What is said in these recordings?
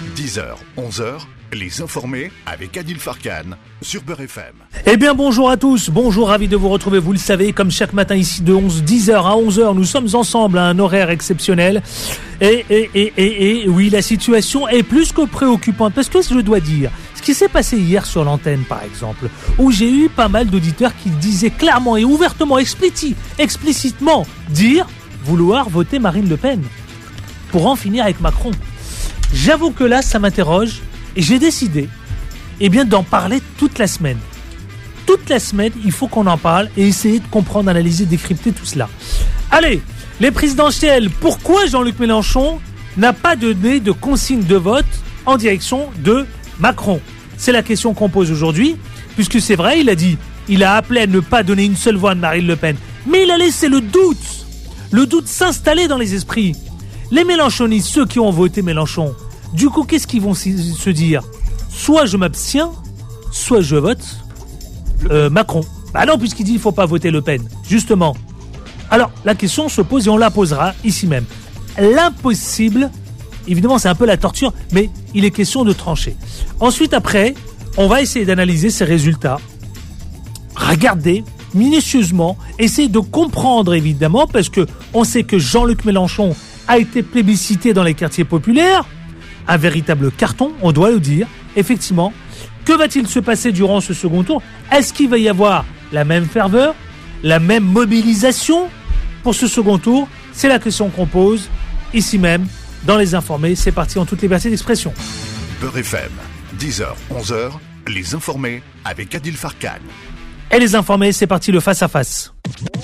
10h, 11h, les informés avec Adil Farkan sur Beurre FM. Eh bien bonjour à tous, bonjour, ravi de vous retrouver, vous le savez, comme chaque matin ici de 10h à 11h, nous sommes ensemble à un horaire exceptionnel. Et oui, la situation est plus que préoccupante, parce que je dois dire, ce qui s'est passé hier sur l'antenne par exemple, où j'ai eu pas mal d'auditeurs qui disaient clairement et ouvertement, explicitement, dire vouloir voter Marine Le Pen pour en finir avec Macron. J'avoue que là, ça m'interroge et j'ai décidé d'en parler toute la semaine. Toute la semaine, il faut qu'on en parle et essayer de comprendre, analyser, décrypter tout cela. Allez, les présidentielles, pourquoi Jean-Luc Mélenchon n'a pas donné de consigne de vote en direction de Macron? C'est la question qu'on pose aujourd'hui, puisque c'est vrai, il a appelé à ne pas donner une seule voix à Marine Le Pen. Mais il a laissé le doute s'installer dans les esprits. Les Mélenchonistes, ceux qui ont voté Mélenchon, du coup, qu'est-ce qu'ils vont se dire? Soit je m'abstiens, soit je vote Macron. Bah non, puisqu'il dit qu'il ne faut pas voter Le Pen, justement. Alors, la question se pose et on la posera ici même. L'impossible, évidemment, c'est un peu la torture, mais il est question de trancher. Ensuite, après, on va essayer d'analyser ces résultats. Regarder minutieusement, essayer de comprendre, évidemment, parce que on sait que Jean-Luc Mélenchon a été plébiscité dans les quartiers populaires, un véritable carton, on doit le dire, effectivement. Que va-t-il se passer durant ce second tour? Est-ce qu'il va y avoir la même ferveur, la même mobilisation pour ce second tour? C'est la question qu'on pose ici même, dans Les Informés. C'est parti en toute liberté d'expression. Beurre FM, 10h, 11h, les informés avec Adil Farkan. Et Les Informés, c'est parti, le face-à-face.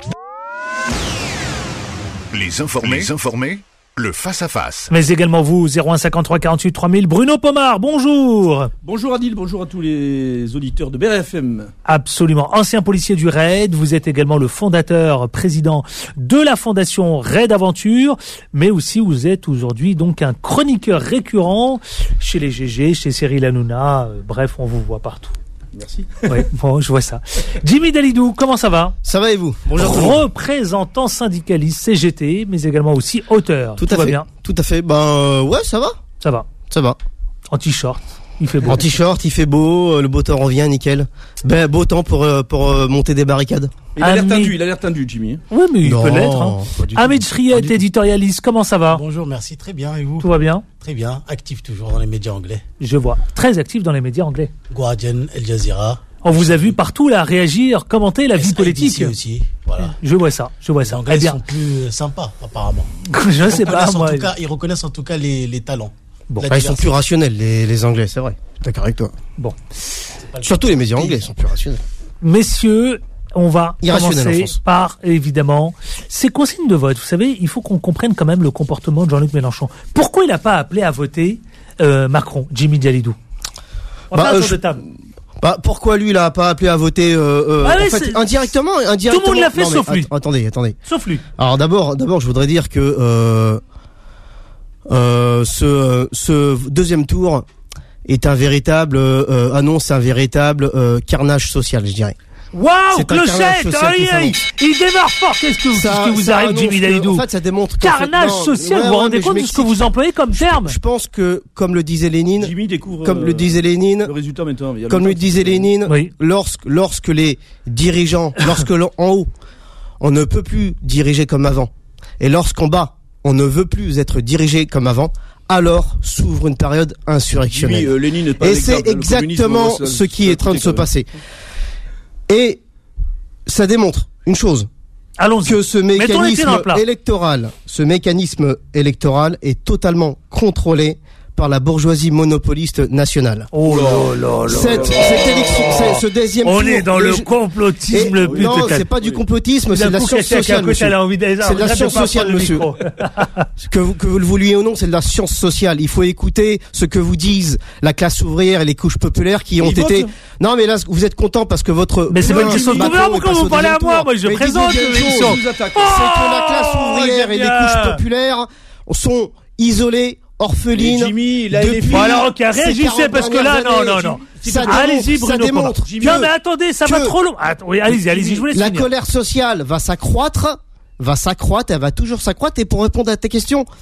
Les informés, le face-à-face. Mais également vous, 01 53 48 3000. Bruno Pomar, bonjour. Bonjour Adil, bonjour à tous les auditeurs de BRFM. Absolument. Ancien policier du RAID, vous êtes également le fondateur, président de la fondation RAID Aventure, mais aussi vous êtes aujourd'hui donc un chroniqueur récurrent chez les GG, chez Cyril Hanouna, bref, on vous voit partout. Merci. Oui, bon, je vois ça. Jimmy Dalidou, comment ça va? Ça va et vous? Bonjour. Représentant syndicaliste CGT, mais également aussi auteur. Tout va bien? Tout à fait. Ouais, ça va. Ça va. En t-shirt. Il fait beau. En t-shirt, il fait beau, le beau temps revient, nickel. Beau temps pour monter des barricades. Il a l'air tendu, Jimmy. Oui, mais il peut l'être. Hein. Hamid Chriette, éditorialiste, comment ça va? Bonjour, merci, très bien, et vous? Tout va bien? Très bien, actif toujours dans les médias anglais. Je vois, très actif dans les médias anglais. Guardian, Al Jazeera. On vous a vu partout là réagir, commenter la vie politique. Aussi, voilà. Je vois ça. Les Anglais sont plus sympas, apparemment. Je sais pas, moi. Ils reconnaissent en tout cas les talents. Bon, ils sont plus rationnels, les Anglais, c'est vrai. D'accord avec toi. Bon. Surtout les médias anglais sont plus rationnels. Messieurs, on va commencer par, évidemment, ces consignes de vote. Vous savez, il faut qu'on comprenne quand même le comportement de Jean-Luc Mélenchon. Pourquoi il n'a pas appelé à voter Macron, Jimmy Dalidou? On va faire un tour de table. Pourquoi lui, il n'a pas appelé à voter en fait, indirectement. Tout le monde l'a fait, sauf lui. Attendez. Sauf lui. Alors d'abord, je voudrais dire que ce deuxième tour est un véritable annonce un véritable carnage social, je dirais. Waouh, clochette! Il démarre fort. Qu'est-ce que vous arrive, Jimmy Dalidou? En fait, ça démontre carnage social. Vous vous rendez compte de ce que vous employez comme terme? Je pense que, comme le disait Lénine, Jimmy découvre le résultat maintenant. Comme le disait Lénine, oui. Lorsque les dirigeants, en haut, on ne peut plus diriger comme avant, et lorsqu'en bas, on ne veut plus être dirigé comme avant, alors s'ouvre une période insurrectionnelle. Lénine et c'est exactement ce qui est en train de se passer. Et ça démontre une chose. Allons-y. Que ce mécanisme électoral est totalement contrôlé par la bourgeoisie monopoliste nationale. Oh là là. Cette élection, ce deuxième tour. On est dans le complotisme le plus total. Non, c'est pas du complotisme, c'est de la science sociale, monsieur. C'est de la science sociale, monsieur. Que vous le vouliez ou non, c'est de la science sociale. Il faut écouter ce que vous disent la classe ouvrière et les couches populaires qui ont été... Non, mais là, vous êtes content parce que votre... Mais c'est pas une question de gouvernement, pourquoi vous parlez à moi? Moi, je présente l'émission. C'est que la classe ouvrière et les couches populaires sont isolées, orpheline. Jimmy, il a été alors, ok, réagissez parce que là, non. Allez-y, Bruno. Ça démontre. Non, mais attendez, ça va trop long. Oui, allez-y, je vous laisse la finir. colère sociale va s'accroître, elle va toujours s'accroître. Et pour répondre à ta question,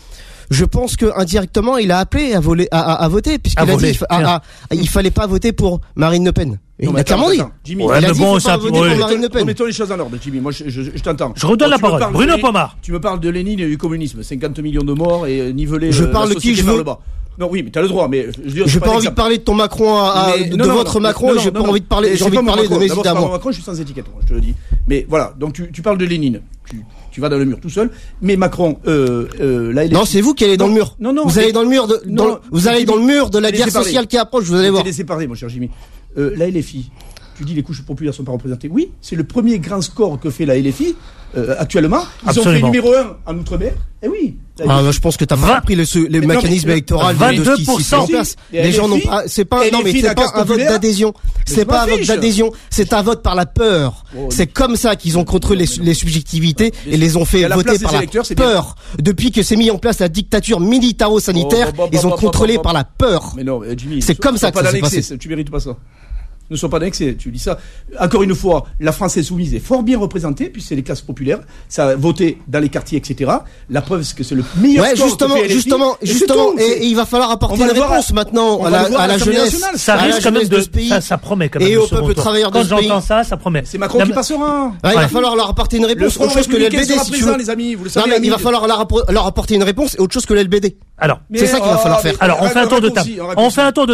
Je pense que indirectement, il a appelé à voter, puisqu'il a dit il fallait pas voter pour Marine Le Pen. Il a clairement dit. Jimmy, ouais, il a dit bon, faut pas voter pour Marine Le Pen. Mettons les choses en ordre, Jimmy. Moi, je t'entends. Je redonne la parole. Bruno Pomar. Tu me parles de Lénine et du communisme. 50 millions de morts et niveler je parle la de qui je vers veux. le bas. Non, oui, mais t'as le droit, mais j'ai pas envie de parler de ton Macron de votre Macron, j'ai pas envie de parler, j'ai envie de parler de mes idées à moi. Macron, je suis sans étiquette, moi, je te le dis. Mais voilà, donc tu parles de Lénine. Tu vas dans le mur tout seul, mais Macron, là, non, c'est vous qui allez dans le mur. Non, vous allez dans le mur vous allez dans le mur de la guerre sociale qui approche, vous allez voir. Laissez parler, mon cher Jimmy. La LFI. Tu dis les couches populaires sont pas représentées. Oui, c'est le premier grand score que fait la LFI actuellement. Ils ont fait numéro 1 en Outre-mer. Et oui. Je pense que t'as pas compris le mécanisme électoral de ce qui se met en place. Les gens n'ont pas, c'est pas un vote d'adhésion. C'est pas un vote d'adhésion. C'est un vote par la peur. C'est comme ça qu'ils ont contrôlé les subjectivités et les ont fait voter par la peur. Depuis que s'est mis en place la dictature militaro-sanitaire, ils ont contrôlé par la peur. Mais non, Jimmy. C'est comme ça que ça s'est passé. Tu mérites pas ça. Ne sont pas d'excès, tu dis ça. Encore une fois, la France insoumise est fort bien représentée, puisque c'est les classes populaires, ça a voté dans les quartiers, etc. La preuve, c'est que c'est le meilleur score justement, et il va falloir apporter une réponse maintenant à la jeunesse. Ça risque quand même ça promet quand même. Et au peuple travailleur de ce pays. Quand j'entends ça promet. C'est Macron qui passera. Il va falloir leur apporter une réponse, autre chose que le LBD, si tu veux. Les amis, vous le savez. Non, mais il va falloir leur apporter une réponse, autre chose que le LBD. Alors, c'est ça qu'il va falloir faire. Alors, on fait un tour de table. On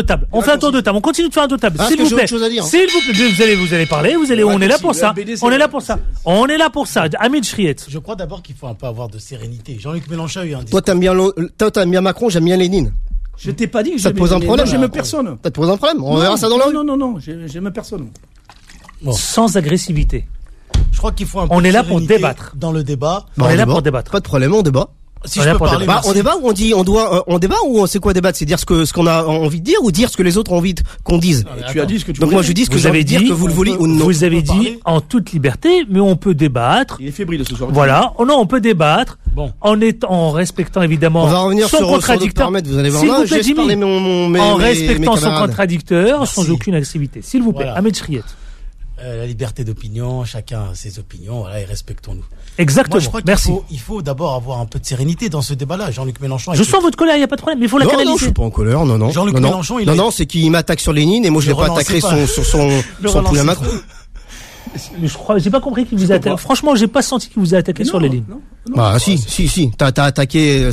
continue de faire un tour de table. S'il vous plaît. S'il vous plaît, vous allez parler, on est là pour ça. On est là pour ça. Hamid Chriet. Je crois d'abord qu'il faut un peu avoir de sérénité. Jean-Luc Mélenchon a eu un discours. Toi, t'aimes bien Macron, j'aime bien Lénine. Je t'ai pas dit que ça te pose un problème. J'aime personne. Ça te pose un problème. On verra ça dans la rue. Non, j'aime personne. Sans agressivité. Je crois qu'il faut un peu on est là pour débattre. Dans le débat. On est là pour débattre. Pas de problème, on débat. Si je peux parler, on débat ou on débat ou c'est quoi débattre? C'est dire ce qu'on a envie de dire ou dire ce que les autres ont envie qu'on dise? Tu as dit ce que tu Donc moi je dis ce que vous avez dit, que vous le voulez ou non. Vous avez dit en toute liberté, mais on peut débattre. Il est fébrile ce soir. Voilà. Non, on peut débattre. Bon. En respectant évidemment. On va revenir son contradicteur. Vous allez voir là, j'ai parlé en respectant son contradicteur, sans aucune agressivité. S'il vous plaît, Ahmed Chriet. La liberté d'opinion, chacun a ses opinions, voilà, et respectons-nous. Exactement. Moi, je crois qu'il faut d'abord avoir un peu de sérénité dans ce débat-là. Jean-Luc Mélenchon. Je sens votre colère, il n'y a pas de problème, mais il faut la canaliser. Non, je suis pas en colère, non. Jean-Luc Mélenchon, c'est qu'il m'attaque sur Lénine et moi je l'ai pas attaqué sur son poulet Macron. J'ai pas compris qu'il vous a attaqué. Franchement, j'ai pas senti qu'il vous a attaqué sur les lignes. Si. T'as attaqué,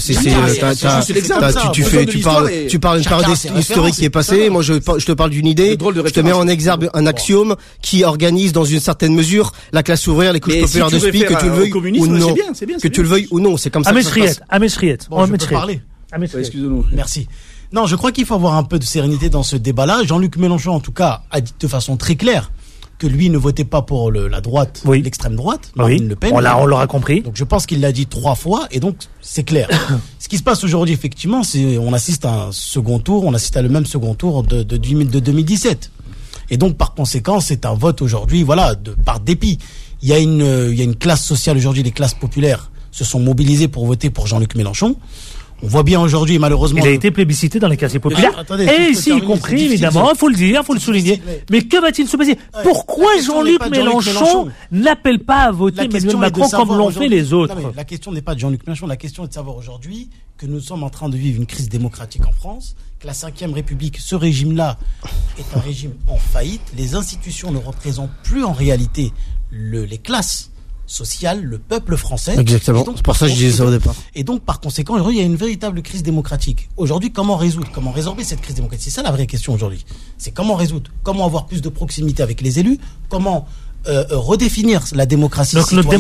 tu parles d'une période historique qui est passée. Moi, je te parle d'une idée. Je te mets en exergue un axiome qui organise dans une certaine mesure la classe ouvrière, les couches populaires de ce pays, que tu le veuilles ou non. Que tu le veuilles ou non. C'est comme ça que ça se passe. Ahmed Chriet. Bon, je peux parler. Excusez-nous. Merci. Non, je crois qu'il faut avoir un peu de sérénité dans ce débat-là. Jean-Luc Mélenchon, en tout cas, a dit de façon très claire que lui ne votait pas pour la droite, l'extrême droite, Marine Le Pen. On l'aura compris. Donc je pense qu'il l'a dit 3 fois et donc c'est clair. Ce qui se passe aujourd'hui, effectivement, c'est on assiste à un second tour, on assiste à le même second tour de 2017. Et donc par conséquent, c'est un vote aujourd'hui, par dépit. Il y a une classe sociale aujourd'hui, les classes populaires se sont mobilisées pour voter pour Jean-Luc Mélenchon. On voit bien aujourd'hui, malheureusement. Il a été plébiscité dans les quartiers populaires. Et ici, y compris, évidemment, il faut le dire, il faut le souligner. Mais que va-t-il se passer? Pourquoi Jean-Luc Mélenchon n'appelle pas à voter Emmanuel Macron comme l'ont fait les autres? La question n'est pas de Jean-Luc Mélenchon, la question est de savoir aujourd'hui que nous sommes en train de vivre une crise démocratique en France, que la 5e République, ce régime-là, est un régime en faillite. Les institutions ne représentent plus en réalité les classes sociale, le peuple français. Exactement. C'est pour ça que je disais ça au départ. Et donc, par conséquent, il y a une véritable crise démocratique. Aujourd'hui, comment résorber cette crise démocratique? C'est ça la vraie question aujourd'hui. C'est comment résoudre, comment avoir plus de proximité avec les élus, comment redéfinir la démocratie. Donc notre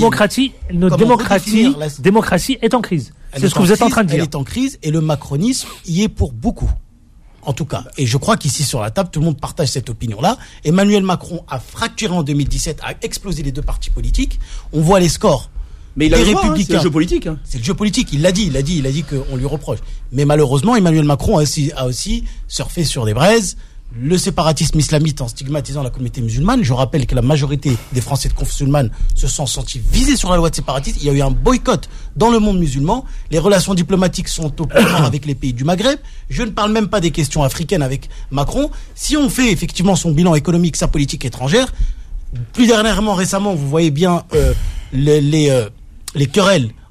démocratie est en crise. C'est ce que vous êtes en train de dire. Elle est en crise et le macronisme y est pour beaucoup. En tout cas, et je crois qu'ici sur la table, tout le monde partage cette opinion-là. Emmanuel Macron a fracturé en 2017, a explosé les deux partis politiques. On voit les scores. Mais il a le droit, c'est le jeu politique. C'est le jeu politique. Il l'a dit qu'on lui reproche. Mais malheureusement, Emmanuel Macron a aussi surfé sur des braises. Le séparatisme islamiste en stigmatisant la communauté musulmane. Je rappelle que la majorité des Français de confession musulmane se sont sentis visés sur la loi de séparatisme. Il y a eu un boycott dans le monde musulman. Les relations diplomatiques sont au point mort avec les pays du Maghreb. Je ne parle même pas des questions africaines avec Macron. Si on fait effectivement son bilan économique, sa politique étrangère, plus récemment, vous voyez bien les querelles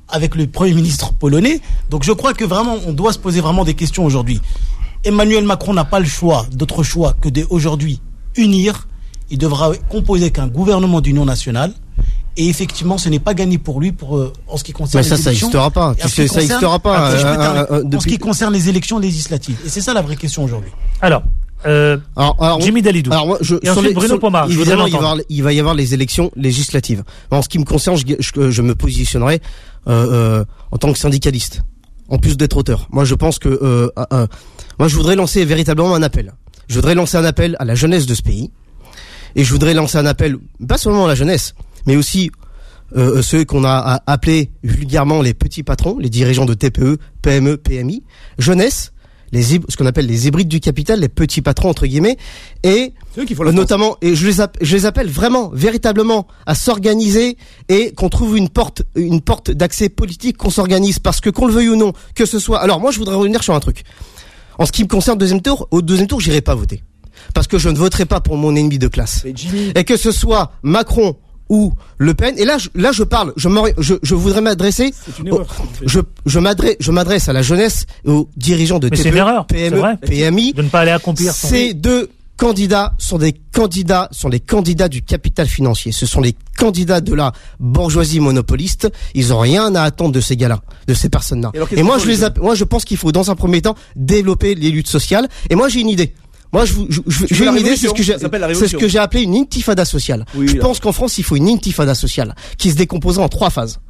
avec le Premier ministre polonais. Donc je crois que vraiment, on doit se poser vraiment des questions aujourd'hui. Emmanuel Macron n'a pas d'autre choix que d'aujourd'hui unir. Il devra composer qu'un gouvernement d'union nationale. Et effectivement, ce n'est pas gagné pour lui en ce qui concerne les élections. Ça n'existera pas. Tu sais, ça n'existera pas. En ce qui concerne les élections législatives. Et c'est ça la vraie question aujourd'hui. Alors, Jimmy Dalidou. Alors moi, et ensuite Bruno Pomar. Évidemment, il va y avoir les élections législatives. En ce qui me concerne, je me positionnerai en tant que syndicaliste, en plus d'être auteur. Moi, je pense que moi, je voudrais lancer véritablement un appel. Je voudrais lancer un appel à la jeunesse de ce pays. Et je voudrais lancer un appel, pas seulement à la jeunesse, mais aussi ceux qu'on a appelés vulgairement les petits patrons, les dirigeants de TPE, PME, PMI, jeunesse, ce qu'on appelle les hybrides du capital, les petits patrons entre guillemets, et notamment, et je les appelle vraiment, véritablement à s'organiser et qu'on trouve une porte d'accès politique, qu'on s'organise, parce que qu'on le veuille ou non, que ce soit. Alors moi, je voudrais revenir sur un truc. En ce qui me concerne, au deuxième tour, j'irai pas voter. Parce que je ne voterai pas pour mon ennemi de classe. Et que ce soit Macron ou Le Pen. Et là, je parle. Je voudrais m'adresser. C'est une erreur. Je m'adresse à la jeunesse et aux dirigeants de TPE, PME, PMI. De ne pas aller accomplir. Ces deux candidats sont les candidats du capital financier. Ce sont les candidats de la bourgeoisie monopoliste. Ils ont rien à attendre de ces gars-là, de ces personnes-là. Et moi, je pense qu'il faut, dans un premier temps, développer les luttes sociales. Et moi, j'ai une idée. Moi, j'ai une idée, c'est ce que j'ai appelé une intifada sociale. Oui, je pense qu'en France, il faut une intifada sociale qui se décomposerait en 3 phases.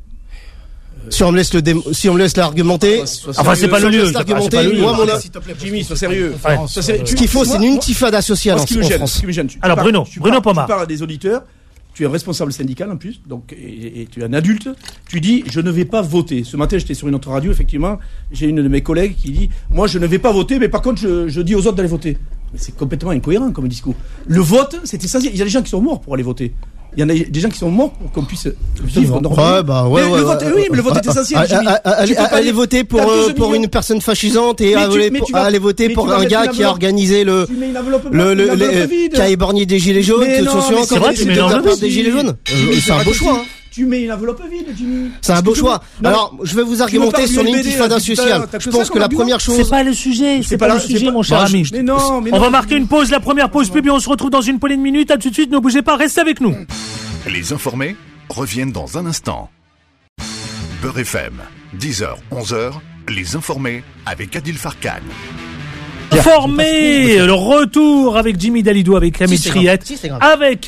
Si on me laisse l'argumenter. Enfin, c'est pas le lieu. S'il te plaît, Jimmy, sois sérieux. Ce qu'il faut, c'est une intifada sociale en France. Alors, Bruno Pomar. Tu parles à des auditeurs. Tu es un responsable syndical en plus, donc et tu es un adulte. Tu dis je ne vais pas voter. Ce matin j'étais sur une autre radio, effectivement, j'ai une de mes collègues qui dit moi je ne vais pas voter, mais par contre je dis aux autres d'aller voter. Mais c'est complètement incohérent comme discours. Le vote, c'est essentiel. Il y a des gens qui sont morts pour aller voter. Il y en a des gens qui sont morts pour qu'on puisse vivre normalement. Ouais, le vote, oui, mais le vote est essentiel. Aller voter pour une personne fascisante et aller voter pour un gars qui a organisé qui a éborgné des gilets jaunes, c'est vrai, tu mets l'enveloppe des gilets jaunes. C'est un beau choix. Tu mets une enveloppe vide, Jimmy. C'est un beau choix. Alors, je vais vous argumenter sur l'intifada sociale. Je pense que la première chose. C'est pas le sujet, mon cher ami. Mais non. On va marquer une pause, la première pause pub, et on se retrouve dans une poignée de minutes. À tout de suite, ne bougez pas, restez avec nous. Les informés reviennent dans un instant. Beurre FM, 10h, 11h, les informés avec Adil Farkan. Informé, le retour avec Jimmy Dalidou, avec Camille Triette, avec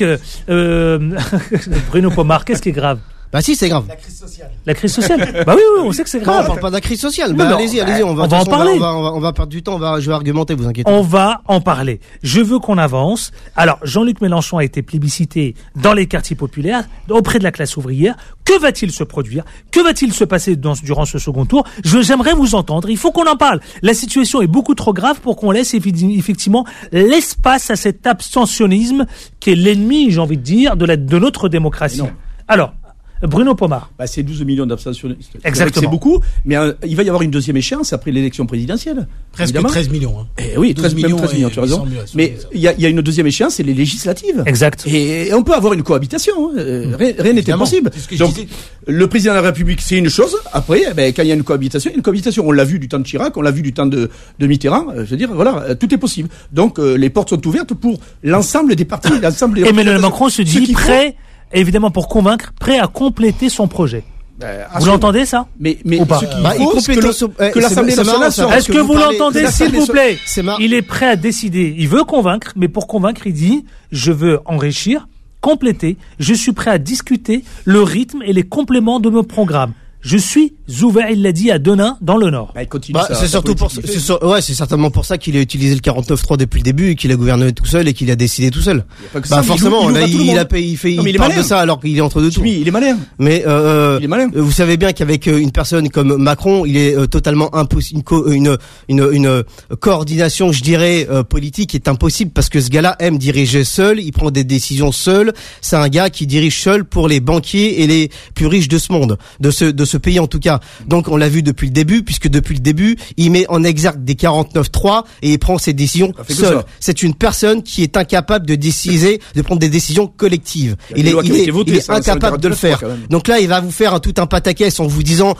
Bruno Pomar. Qu'est-ce qui est grave? Bah si, c'est grave. La crise sociale. Bah oui, on sait que c'est grave. Non, on parle pas de la crise sociale. Allez-y, on va en parler. On va perdre du temps, je vais argumenter, vous inquiétez. On va en parler. Je veux qu'on avance. Alors, Jean-Luc Mélenchon a été plébiscité dans les quartiers populaires, auprès de la classe ouvrière. Que va-t-il se produire? Que va-t-il se passer durant ce second tour? J'aimerais vous entendre. Il faut qu'on en parle. La situation est beaucoup trop grave pour qu'on laisse effectivement l'espace à cet abstentionnisme qui est l'ennemi, j'ai envie de dire, de notre démocratie. Alors, Bruno Pomar. C'est 12 millions d'abstentionnistes. Exactement. C'est beaucoup, mais il va y avoir une deuxième échéance après l'élection présidentielle. Presque 13 millions. Hein. Oui, 13 millions, tu as raison. Mais il y a une deuxième échéance, c'est les législatives. Exact. Et on peut avoir une cohabitation. Rien n'est impossible. Donc, le président de la République, c'est une chose. Après, quand il y a une cohabitation, on l'a vu du temps de Chirac, on l'a vu du temps de Mitterrand. Je veux dire, voilà, tout est possible. Donc, les portes sont ouvertes pour l'ensemble des partis, l'ensemble des. Emmanuel Macron se dit prêt. Évidemment, pour convaincre, prêt à compléter son projet. Vous l'entendez, ça? Mais ou pas? Que l'Assemblée nationale soit. Est-ce que vous l'entendez, s'il vous plaît? Il est prêt à décider. Il veut convaincre, mais pour convaincre, il dit, je veux enrichir, compléter, je suis prêt à discuter le rythme et les compléments de mon programme. Je suis ouvert, il l'a dit, à Denain, dans le Nord. C'est surtout c'est certainement pour ça qu'il a utilisé le 49.3 depuis le début et qu'il a gouverné tout seul et qu'il a décidé tout seul. Forcément, il parle de ça alors qu'il est entre deux tours. Il est malin. Mais, il est malin. Vous savez bien qu'avec une personne comme Macron, il est totalement impossible, une coordination, je dirais, politique est impossible parce que ce gars-là aime diriger seul, il prend des décisions seul. C'est un gars qui dirige seul pour les banquiers et les plus riches de ce monde, de ce pays en tout cas. cas. Donc on l'a vu depuis le début, puisque depuis le début, il met en exergue des 49.3 et il prend ses décisions seul. C'est une personne qui est incapable de prendre des décisions collectives. Il est incapable de le faire. Donc là, il va vous faire tout un pataquès en vous disant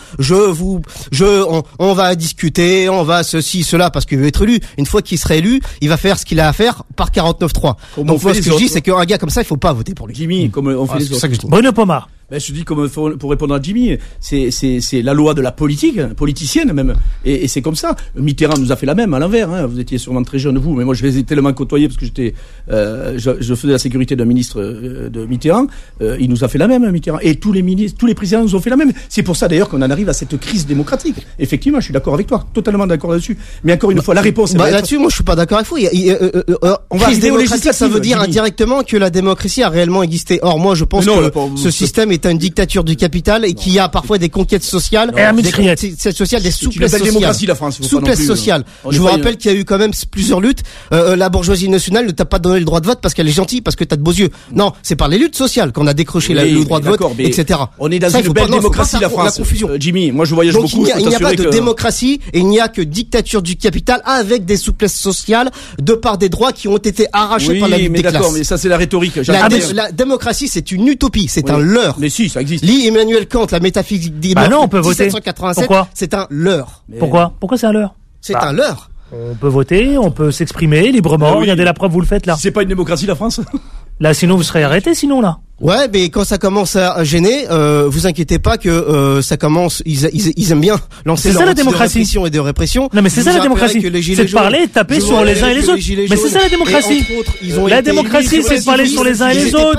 on va discuter, on va ceci, cela, parce qu'il veut être élu. Une fois qu'il sera élu, il va faire ce qu'il a à faire par 49.3. Donc moi, ce que je dis, c'est qu'un gars comme ça, il faut pas voter pour lui. Jimmy, comme on fait les autres. Ça que je dis. Bruno Pomar. Je dis comme pour répondre à Jimmy, c'est la loi de la politique, politicienne même, et c'est comme ça. Mitterrand nous a fait la même à l'envers. Hein. Vous étiez sûrement très jeune vous, mais moi je les ai tellement côtoyés parce que je faisais la sécurité d'un ministre de Mitterrand. Il nous a fait la même, Mitterrand, et tous les ministres, tous les présidents nous ont fait la même. C'est pour ça d'ailleurs qu'on en arrive à cette crise démocratique. Effectivement, je suis d'accord avec toi, totalement d'accord là-dessus. Mais encore une fois, la réponse. Là-dessus, moi je suis pas d'accord avec vous. Crise démocratique, ça veut dire indirectement que la démocratie a réellement existé. Or moi je pense que ce système est une dictature du capital et qui a parfois des conquêtes sociales, des souplesses sociales. Démocratie, la France. Souplesse sociale. Je vous rappelle qu'il y a eu quand même plusieurs luttes. La bourgeoisie nationale ne t'a pas donné le droit de vote parce qu'elle est gentille, parce que t'as de beaux yeux. Non, c'est par les luttes sociales qu'on a décroché le droit de vote, etc. On est dans une belle démocratie, la France. Jimmy, moi je voyage beaucoup. Il n'y a pas de démocratie et il n'y a que dictature du capital avec des souplesses sociales de par des droits qui ont été arrachés par la lutte des classes. D'accord, mais ça c'est la rhétorique. La démocratie, c'est une utopie, c'est un leurre. Mais si, ça existe. Lis Emmanuel Kant, la métaphysique des non, on peut voter. 1787. Pourquoi ? C'est un leurre. Pourquoi c'est un leurre ? C'est un leurre. On peut voter, on peut s'exprimer librement. Regardez la preuve, vous le faites là. C'est pas une démocratie, la France ? Là, sinon vous serez arrêté, sinon là. Ouais, mais quand ça commence à gêner, vous inquiétez pas que ça commence. Ils aiment bien lancer leur outil de répression et de répression. Non, mais c'est ça la démocratie. C'est de parler, de taper sur les uns et les autres. Mais c'est ça la démocratie. La démocratie, c'est de parler sur les uns et les autres.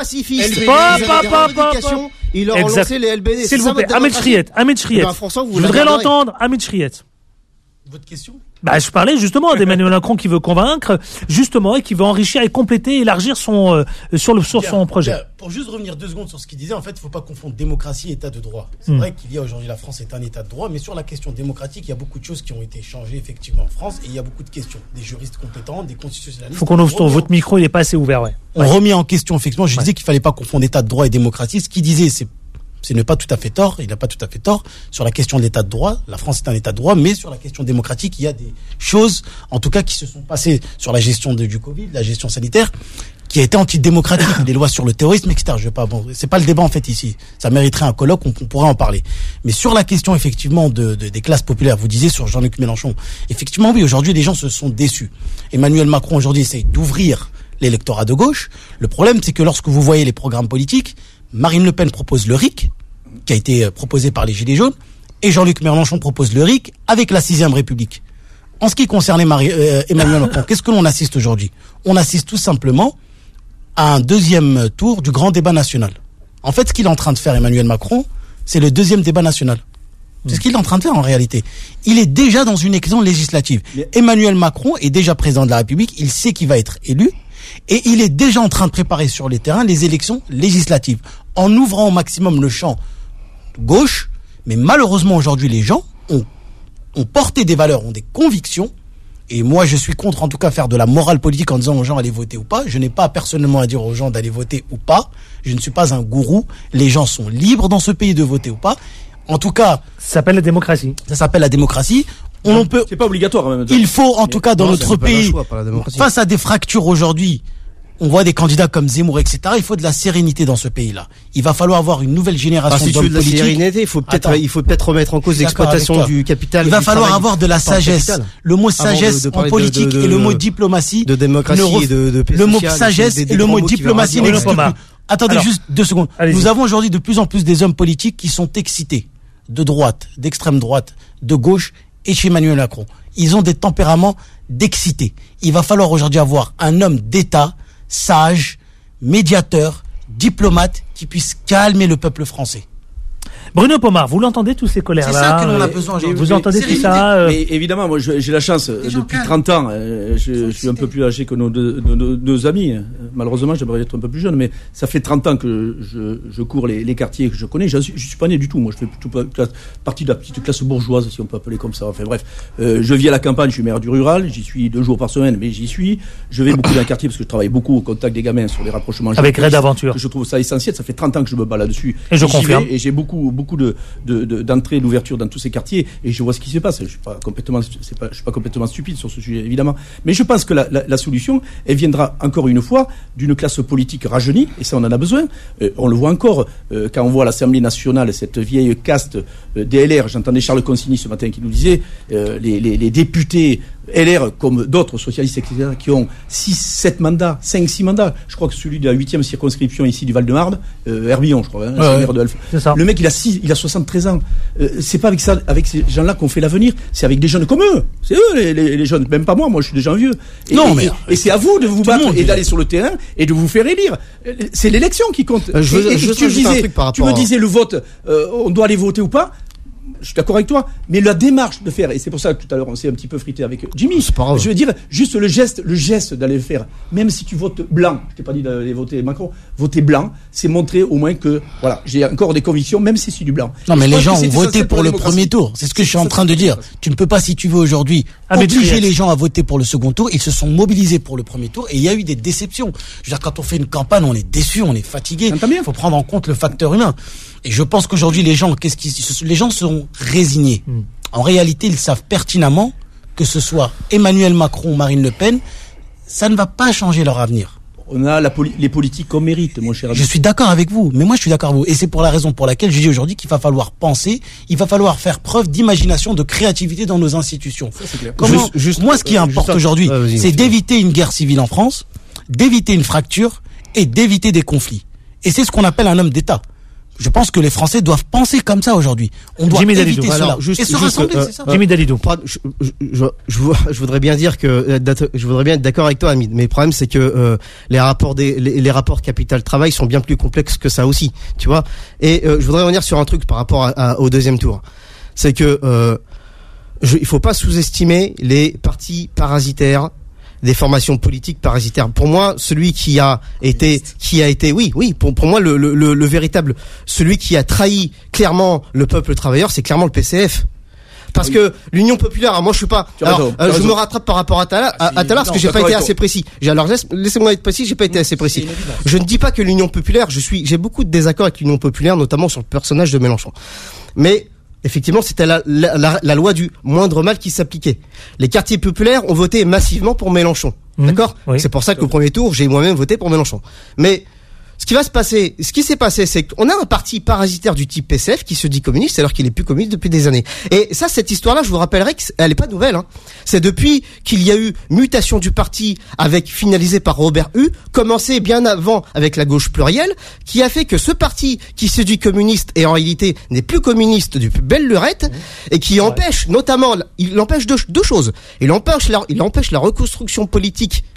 Ils leur ont lancé les LBD. S'il vous plaît, Ahmed Chriet. Je voudrais l'entendre, Ahmed Chriet. Votre question ? Je parlais justement d'Emmanuel Macron qui veut convaincre, justement, et qui veut enrichir et compléter, élargir son projet. Pour juste revenir 2 secondes sur ce qu'il disait, en fait, il ne faut pas confondre démocratie et état de droit. C'est vrai qu'il y a aujourd'hui, la France est un état de droit, mais sur la question démocratique, il y a beaucoup de choses qui ont été changées effectivement en France, et il y a beaucoup de questions. Des juristes compétents, des constitutionnalistes. Il faut qu'on ouvre votre micro, il n'est pas assez ouvert, ouais. On remet en question, effectivement, je disais qu'il ne fallait pas confondre état de droit et démocratie. Ce qu'il disait, c'est n'est pas tout à fait tort, il n'a pas tout à fait tort sur la question de l'état de droit. La France est un état de droit, mais sur la question démocratique, il y a des choses, en tout cas, qui se sont passées sur la gestion du Covid, la gestion sanitaire, qui a été antidémocratique, des lois sur le terrorisme, etc. C'est pas le débat, en fait, ici. Ça mériterait un colloque, on pourrait en parler. Mais sur la question, effectivement, des classes populaires, vous disiez sur Jean-Luc Mélenchon, effectivement, oui, aujourd'hui, les gens se sont déçus. Emmanuel Macron, aujourd'hui, essaye d'ouvrir l'électorat de gauche. Le problème, c'est que lorsque vous voyez les programmes politiques, Marine Le Pen propose le RIC, qui a été proposé par les Gilets jaunes, et Jean-Luc Mélenchon propose le RIC avec la 6ème République. En ce qui concernait Emmanuel Macron, qu'est-ce que l'on assiste aujourd'hui ? On assiste tout simplement à un 2e tour du grand débat national. En fait, ce qu'il est en train de faire, Emmanuel Macron, c'est le 2e débat national. C'est ce qu'il est en train de faire en réalité. Il est déjà dans une élection législative. Emmanuel Macron est déjà président de la République, il sait qu'il va être élu, et il est déjà en train de préparer sur les terrains les élections législatives, en ouvrant au maximum le champ gauche. Mais malheureusement aujourd'hui les gens ont porté des valeurs, ont des convictions, et moi je suis contre en tout cas faire de la morale politique en disant aux gens allez voter ou pas. Je n'ai pas personnellement à dire aux gens d'aller voter ou pas, je ne suis pas un gourou, les gens sont libres dans ce pays de voter ou pas. En tout cas, ça s'appelle la démocratie. Ça s'appelle la démocratie. C'est pas obligatoire même. Il faut en tout cas dans notre pays, face à des fractures aujourd'hui, on voit des candidats comme Zemmour, etc. Il faut de la sérénité dans ce pays-là. Il va falloir avoir une nouvelle génération d'hommes politiques. Si tu veux de la sérénité, il faut peut-être remettre en cause l'exploitation du capital. Il va falloir avoir de la sagesse. Le mot sagesse en politique et le mot diplomatie. De démocratie et de paix sociale. Le mot sagesse et le mot diplomatie n'existent plus. Attendez juste 2 secondes. Nous avons aujourd'hui de plus en plus des hommes politiques qui sont excités. De droite, d'extrême droite, de gauche et chez Emmanuel Macron. Ils ont des tempéraments d'excités. Il va falloir aujourd'hui avoir un homme d'État sage, médiateur, diplomate, qui puisse calmer le peuple français. Bruno Pomar, vous l'entendez tous ces colères-là? C'est ça que l'on a besoin aujourd'hui. Vous entendez tout ça Mais évidemment, moi j'ai la chance, depuis 30 ans, je suis un peu plus âgé que nos deux amis. Malheureusement, j'aimerais être un peu plus jeune, mais ça fait 30 ans que je cours les quartiers que je connais. Je suis pas né du tout, moi je fais plutôt partie de la petite classe bourgeoise, si on peut appeler comme ça. Enfin bref, je vis à la campagne, je suis maire du rural, j'y suis 2 jours par semaine, mais j'y suis. Je vais beaucoup dans les quartiers parce que je travaille beaucoup au contact des gamins sur les rapprochements. Avec Red Aventure. Je trouve ça essentiel, ça fait 30 ans que je me bats là-dessus. Et je confirme. Et j'ai beaucoup beaucoup d'entrées, d'ouverture dans tous ces quartiers, et je vois ce qui se passe. Je suis pas complètement stupide sur ce sujet, évidemment. Mais je pense que la solution, elle viendra encore une fois d'une classe politique rajeunie, et ça on en a besoin. On le voit encore quand on voit à l'Assemblée nationale cette vieille caste des LR. J'entendais Charles Consigny ce matin qui nous disait les députés LR comme d'autres socialistes, etc., qui ont 6-7 mandats, 5-6 mandats. Je crois que celui de la 8e circonscription ici du Val-de-Marne, Herbillon, je crois, maire de Elf. Le mec, il a 73 ans. C'est pas avec ces gens-là qu'on fait l'avenir, c'est avec des jeunes comme eux. C'est eux les jeunes, même pas moi je suis déjà vieux. Et c'est à vous de vous battre et d'aller sur le terrain et de vous faire élire. C'est l'élection qui compte. Tu me disais le vote, on doit aller voter ou pas. Je suis d'accord avec toi, mais la démarche de faire, et c'est pour ça que tout à l'heure on s'est un petit peu frité avec Jimmy, je veux dire, juste le geste d'aller le faire, même si tu votes blanc, je t'ai pas dit d'aller voter Macron, voter blanc, c'est montrer au moins que, voilà, j'ai encore des convictions, même si c'est du blanc. Non, mais les gens ont voté pour le premier tour, c'est ce que je suis en train de dire. Tu ne peux pas, si tu veux aujourd'hui, obliger les gens à voter pour le second tour. Ils se sont mobilisés pour le premier tour, et il y a eu des déceptions. Je veux dire, quand on fait une campagne, on est déçu, on est fatigué. Il faut prendre en compte le facteur humain. Et je pense qu'aujourd'hui, les gens seront résignés. En réalité, ils savent pertinemment que ce soit Emmanuel Macron ou Marine Le Pen, ça ne va pas changer leur avenir. On a les politiques qu'on mérite, mon cher ami. Je suis d'accord avec vous, mais moi je suis d'accord avec vous. Et c'est pour la raison pour laquelle je dis aujourd'hui qu'il va falloir penser, il va falloir faire preuve d'imagination, de créativité dans nos institutions. Ça, c'est clair. Moi, ce qui importe aujourd'hui, c'est d'éviter une guerre civile en France, d'éviter une fracture et d'éviter des conflits. Et c'est ce qu'on appelle un homme d'État. Je pense que les Français doivent penser comme ça aujourd'hui. On doit éviter cela. Et se rassembler, c'est ça. Jimmy Dalidou. Je voudrais bien dire que, je voudrais bien être d'accord avec toi, Hamid. Mais le problème, c'est que les rapports capital-travail sont bien plus complexes que ça aussi, tu vois. Et je voudrais revenir sur un truc par rapport au deuxième tour. C'est que il faut pas sous-estimer les partis parasitaires, des formations politiques parasitaires. Pour moi, celui qui a été, oui, pour moi, le véritable, celui qui a trahi clairement le peuple travailleur, c'est clairement le PCF. Parce que l'Union populaire, moi je suis pas. Je me rattrape par rapport à tout à l'heure parce que j'ai pas été assez précis. Alors laissez-moi être précis, j'ai pas été assez précis. Je ne dis pas que l'Union populaire, j'ai beaucoup de désaccords avec l'Union populaire, notamment sur le personnage de Mélenchon. Mais effectivement, c'était la loi du moindre mal qui s'appliquait. Les quartiers populaires ont voté massivement pour Mélenchon. D'accord ? Oui. C'est pour ça qu'au premier tour, j'ai moi-même voté pour Mélenchon. Mais ce qui s'est passé, c'est qu'on a un parti parasitaire du type PCF qui se dit communiste alors qu'il est plus communiste depuis des années. Et ça, cette histoire-là, je vous rappellerai qu'elle est pas nouvelle, hein. C'est depuis qu'il y a eu mutation du parti finalisé par Robert Hue, commencé bien avant avec la gauche plurielle, qui a fait que ce parti qui se dit communiste et en réalité n'est plus communiste du plus belle lurette, et qui empêche, notamment, il empêche deux choses. Il empêche la reconstruction politique.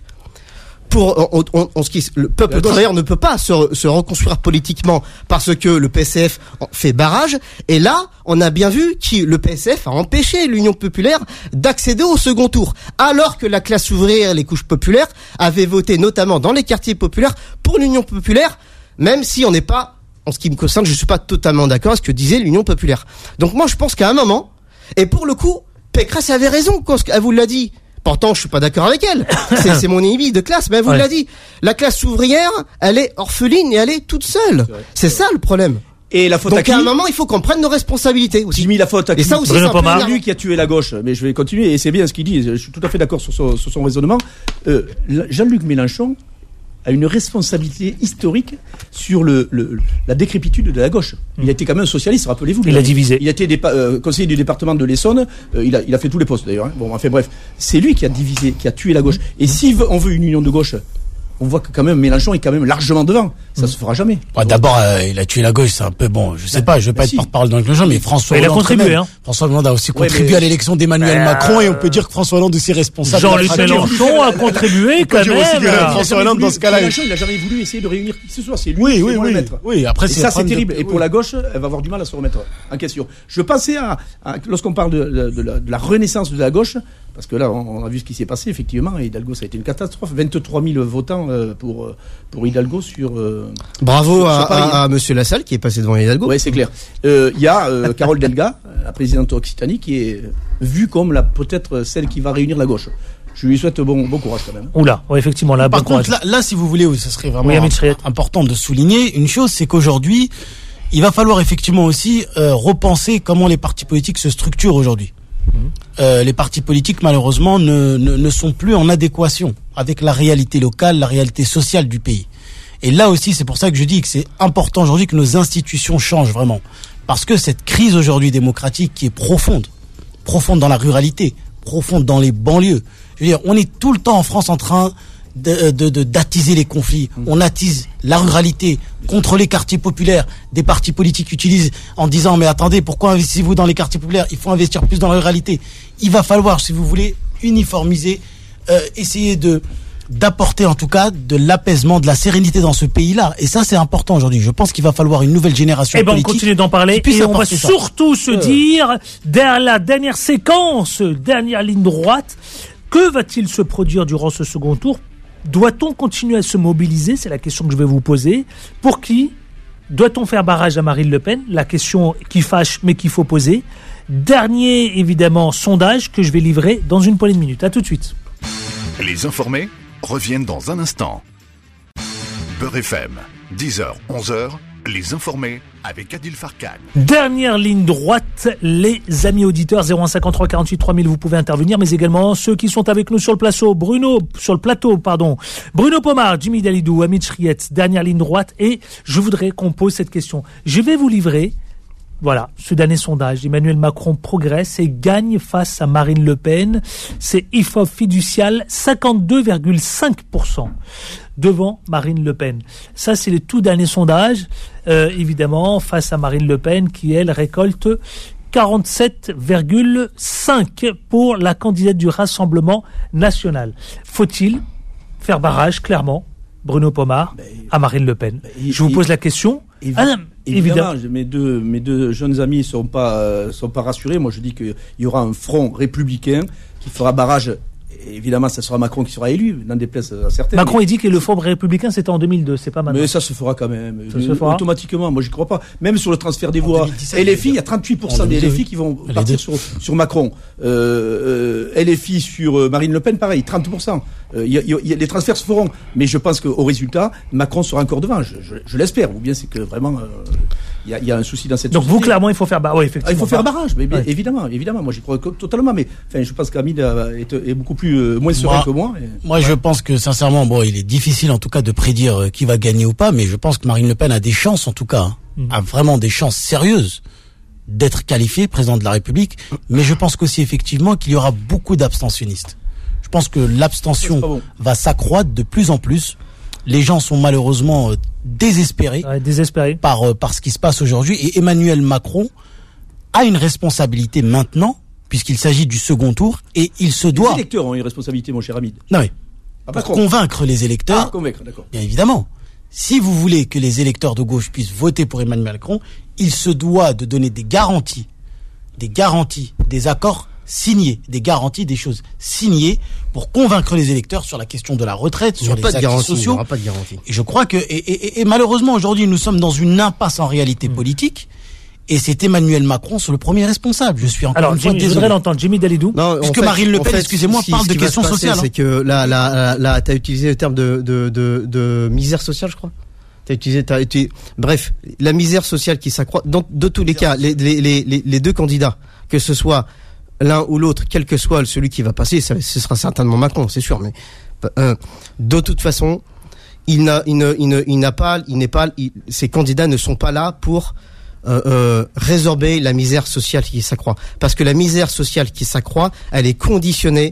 Le peuple travailleur ne peut pas se reconstruire politiquement parce que le PCF fait barrage. Et là, on a bien vu que le PCF a empêché l'Union populaire d'accéder au second tour. Alors que la classe ouvrière et les couches populaires avaient voté, notamment dans les quartiers populaires, pour l'Union populaire, même si on n'est pas, en ce qui me concerne, je suis pas totalement d'accord avec ce que disait l'Union populaire. Donc moi, je pense qu'à un moment, et pour le coup, Pécresse avait raison quand elle vous l'a dit. Pourtant, je suis pas d'accord avec elle. C'est mon ennemi de classe, mais elle vous l'a dit. La classe ouvrière, elle est orpheline et elle est toute seule. C'est ça le problème. Et la faute donc à un moment, il faut qu'on prenne nos responsabilités aussi. J'ai mis la faute à qui ? Et ça aussi, c'est lui qui a tué la gauche. Mais je vais continuer, et c'est bien ce qu'il dit. Je suis tout à fait d'accord sur son raisonnement. Jean-Luc Mélenchon a une responsabilité historique sur la décrépitude de la gauche. Il a été quand même un socialiste, rappelez-vous. Il a divisé. Il a été conseiller du département de l'Essonne. Il a fait tous les postes d'ailleurs. Hein. Bon, enfin bref, c'est lui qui a divisé, qui a tué la gauche. Et si on veut une union de gauche, on voit que quand même Mélenchon est quand même largement devant. Ça se fera jamais. Ouais, d'abord, il a tué la gauche, c'est un peu bon. Je sais pas, je vais pas être porte-parole dans Mélenchon, mais François Hollande. Il a contribué, hein. François Hollande a aussi contribué à l'élection d'Emmanuel Macron, et on peut dire que François Hollande est aussi responsable. Jean-Luc Mélenchon a contribué quand même. François Hollande dans ce cas-là. Mélenchon, il a jamais voulu essayer de réunir qui que ce soit. C'est lui qui va le mettre. Oui, après c'est ça, c'est terrible. Et pour la gauche, elle va avoir du mal à se remettre en question. Je pensais lorsqu'on parle de la renaissance de la gauche, parce que là, on a vu ce qui s'est passé, effectivement, et Hidalgo, ça a été une catastrophe. 23 000 votants pour Hidalgo sur... Bravo à Monsieur Lassalle qui est passé devant Hidalgo. Oui, c'est clair. Il y a Carole Delga, la présidente Occitanie, qui est vue comme peut-être celle qui va réunir la gauche. Je lui souhaite bon courage quand même. Oula, ouais, effectivement, bon courage. Par contre, là, si vous voulez, ça serait vraiment important de souligner une chose, c'est qu'aujourd'hui, Il va falloir effectivement aussi repenser comment les partis politiques se structurent aujourd'hui. Les partis politiques, malheureusement, ne sont plus en adéquation avec la réalité locale, la réalité sociale du pays. Et là aussi, c'est pour ça que je dis que c'est important aujourd'hui que nos institutions changent vraiment. Parce que cette crise aujourd'hui démocratique qui est profonde dans la ruralité, profonde dans les banlieues. Je veux dire, on est tout le temps en France en train d'attiser les conflits. On attise la ruralité contre les quartiers populaires. Des partis politiques utilisent en disant mais attendez, pourquoi investissez-vous dans les quartiers populaires? Il faut investir plus dans la ruralité. Il va falloir, si vous voulez, uniformiser, essayer d'apporter en tout cas de l'apaisement, de la sérénité dans ce pays-là. Et ça, c'est important aujourd'hui. Je pense qu'il va falloir une nouvelle génération politique. On continue d'en parler et on va surtout se dire, derrière la dernière séquence, dernière ligne droite, que va-t-il se produire durant ce second tour? Doit-on continuer à se mobiliser? C'est la question que je vais vous poser. Pour qui? Doit-on faire barrage à Marine Le Pen? La question qui fâche mais qu'il faut poser. Dernier, évidemment, sondage que je vais livrer dans une poignée de minutes. À tout de suite. Les informés reviennent dans un instant. Beurre FM, 10h, 11h, les informés avec Adil Farkan. Dernière ligne droite, les amis auditeurs, 0153 48 3000, vous pouvez intervenir, mais également ceux qui sont avec nous sur le plateau, Bruno Pomar, Jimmy Dalidou, Amit Chriet, dernière ligne droite, et je voudrais qu'on pose cette question. Je vais vous livrer, voilà, ce dernier sondage. Emmanuel Macron progresse et gagne face à Marine Le Pen. C'est IFOP fiducial, 52,5% devant Marine Le Pen. Ça, c'est le tout dernier sondage, évidemment, face à Marine Le Pen, qui, elle, récolte 47,5% pour la candidate du Rassemblement national. Faut-il faire barrage, clairement, Bruno Pomar, à Marine Le Pen? Je vous pose la question. Évidemment, mes deux jeunes amis sont pas rassurés. Moi, je dis qu'il y aura un front républicain qui fera barrage. Et évidemment, ça sera Macron qui sera élu, n'en déplaise à certains. Macron, il dit que le front républicain, c'était en 2002, c'est pas maintenant. Mais ça se fera quand même. Automatiquement, moi, j'y crois pas. Même sur le transfert des voix. LFI, il y a 38% des LFI qui vont partir sur Macron. LFI sur Marine Le Pen, pareil, 30%. Les transferts se feront. Mais je pense qu'au résultat, Macron sera encore devant. Je l'espère. Ou bien c'est que vraiment, il y a un souci dans cette société. Donc vous, clairement, il faut faire barrage. Oui, effectivement. Il faut faire barrage. Mais évidemment. Moi, j'y crois totalement. Mais enfin, je pense qu'Amid est beaucoup moins serein que moi. Moi, je pense que, sincèrement, il est difficile, en tout cas, de prédire qui va gagner ou pas. Mais je pense que Marine Le Pen a des chances, en tout cas, a vraiment des chances sérieuses d'être qualifiée président de la République. Mais je pense qu'aussi, effectivement, qu'il y aura beaucoup d'abstentionnistes. Je pense que l'abstention va s'accroître de plus en plus. Les gens sont malheureusement désespérés par ce qui se passe aujourd'hui. Et Emmanuel Macron a une responsabilité maintenant, puisqu'il s'agit du second tour, et il se doit... Les électeurs ont une responsabilité, mon cher Hamid. Non mais, pour convaincre les électeurs... convaincre, d'accord. Bien évidemment. Si vous voulez que les électeurs de gauche puissent voter pour Emmanuel Macron, il se doit de donner des garanties, des accords signés, des garanties, des choses signées pour convaincre les électeurs sur la question de la retraite, sur les acquis sociaux. Il n'y aura pas de garantie. Et je crois que, et malheureusement aujourd'hui, nous sommes dans une impasse en réalité politique. Et c'est Emmanuel Macron sur le premier responsable. Je suis encore une fois désolé. Je voudrais l'entendre, Jimmy Dalidou. Puisque Marine Le Pen, excusez-moi, parle de questions sociales. C'est que là, t'as utilisé le terme de misère sociale, je crois. Bref, la misère sociale qui s'accroît. De tous les cas, les deux candidats, que ce soit l'un ou l'autre, quel que soit celui qui va passer, ce sera certainement Macron, c'est sûr. Mais de toute façon, ces candidats ne sont pas là pour résorber la misère sociale qui s'accroît. Parce que la misère sociale qui s'accroît, elle est conditionnée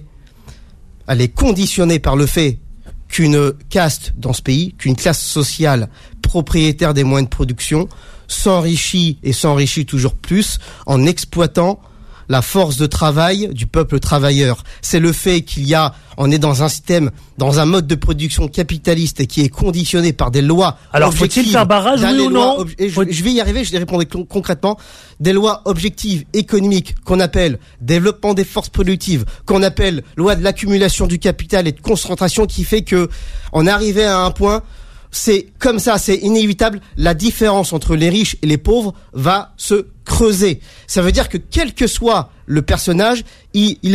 par le fait qu'une caste dans ce pays, qu'une classe sociale propriétaire des moyens de production s'enrichit toujours plus en exploitant la force de travail du peuple travailleur. C'est le fait on est dans un système, dans un mode de production capitaliste et qui est conditionné par des lois. Alors, faut-il faire barrage, oui ou non? Je vais y arriver, je vais répondre concrètement. Des lois objectives économiques qu'on appelle développement des forces productives, qu'on appelle loi de l'accumulation du capital et de concentration, qui fait que on est arrivé à un point, c'est comme ça, c'est inévitable, la différence entre les riches et les pauvres va se creuser. Ça veut dire que quel que soit le personnage, il est le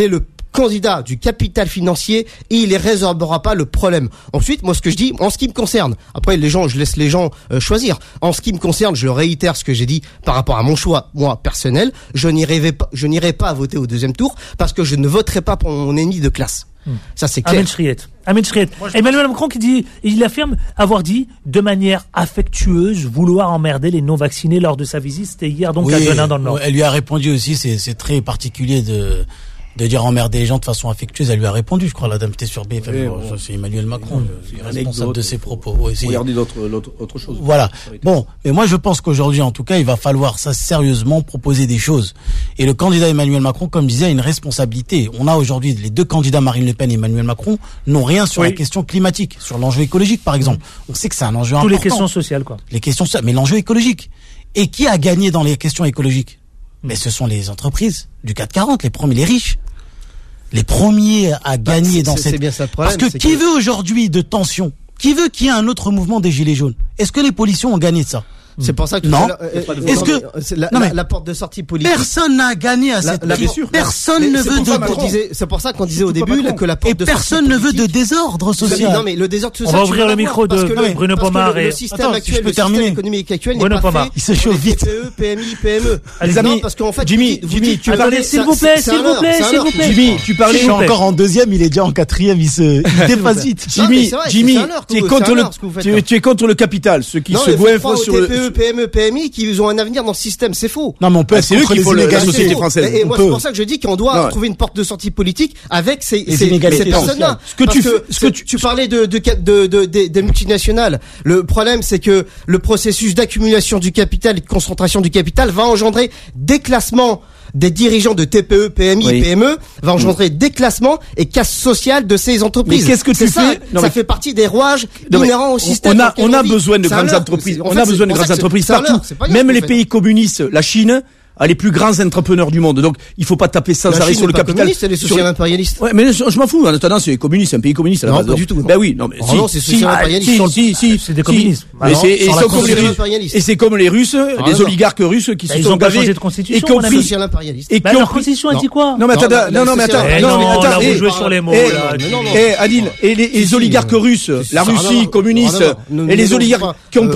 candidat du capital financier et il ne résorbera pas le problème. Ensuite, moi, ce que je dis, en ce qui me concerne, après je laisse les gens choisir. En ce qui me concerne, je réitère ce que j'ai dit par rapport à mon choix, moi, personnel. Je n'irai pas voter au deuxième tour parce que je ne voterai pas pour mon ennemi de classe. Ça, c'est clair. Ahmed Chriet. Emmanuel Macron il affirme avoir dit de manière affectueuse vouloir emmerder les non-vaccinés lors de sa visite. C'était hier donc à Denain dans le Nord. Elle lui a répondu aussi, c'est très particulier de dire emmerder les gens de façon affectueuse. Elle lui a répondu, je crois, la dame sur BFM. Ça, c'est Emmanuel Macron, le responsable de ses propos. Regardez autre chose. Voilà. Bon, mais moi je pense qu'aujourd'hui, en tout cas, il va falloir ça sérieusement proposer des choses. Et le candidat Emmanuel Macron, comme je disais, a une responsabilité. On a aujourd'hui les deux candidats, Marine Le Pen et Emmanuel Macron, n'ont rien sur la question climatique, sur l'enjeu écologique, par exemple. On sait que c'est un enjeu important. Toutes les questions sociales, quoi. Les questions sociales, mais l'enjeu écologique. Et qui a gagné dans les questions écologiques? Mais ce sont les entreprises du 440, les riches. Les premiers à gagner dans cette... C'est bien ça le problème. Parce que qui veut aujourd'hui de tension? Qui veut qu'il y ait un autre mouvement des Gilets jaunes? Est-ce que les policiers ont gagné de ça? C'est pour ça que non. Est-ce que la porte de sortie politique, personne n'a gagné à cette personne ne veut de c'est pour ça qu'on disait au début que la porte de sortie personne ne veut de désordre social. Non mais le désordre social. On va ouvrir le micro de Bruno Pomar et le système actuel, le système économique actuel n'est pas fait. Il se chauffe vite. TPE, PMI, PME. Les amis, parce qu'en fait Jimmy, tu parlais s'il vous plaît. Jimmy, tu parlais. Je suis encore en deuxième, il est déjà en quatrième, il dépasse vite. Jimmy, tu es contre le capital, ceux qui se goinfrent sur le TPE, PME, PMI qui ont un avenir dans ce système, c'est faux. Non, mais on peut être contre les inégalités société française. Et moi, c'est pour ça que je dis qu'on doit trouver une porte de sortie politique avec ces personnes-là. Tu parlais des multinationales. Le problème, c'est que le processus d'accumulation du capital et de concentration du capital va engendrer déclassement des dirigeants de TPE, PMI, PME, va engendrer déclassement et casse sociale de ces entreprises. Mais qu'est-ce que tu fais? Ça fait partie des rouages inhérents au système. On a besoin de grandes entreprises. On a besoin de grandes entreprises partout. Même les pays communistes, la Chine, a les plus grands entrepreneurs du monde. Donc, il faut pas taper sans arrêt sur le capital. C'est les social-impérialistes. Ouais, mais je m'en fous. En attendant, c'est communiste, c'est un pays communiste à la base. Non, pas du tout. Ben oui, non, mais non, c'est social-impérialiste. Si, c'est des communistes. Mais c'est comme les Russes, les oligarques russes qui se sont gavés et compris social-impérialistes. Et leur constitution a dit quoi? Non, mais attends. Vous jouez sur les mots. Adil, et les oligarques russes, la Russie communiste, et les oligarques qui ont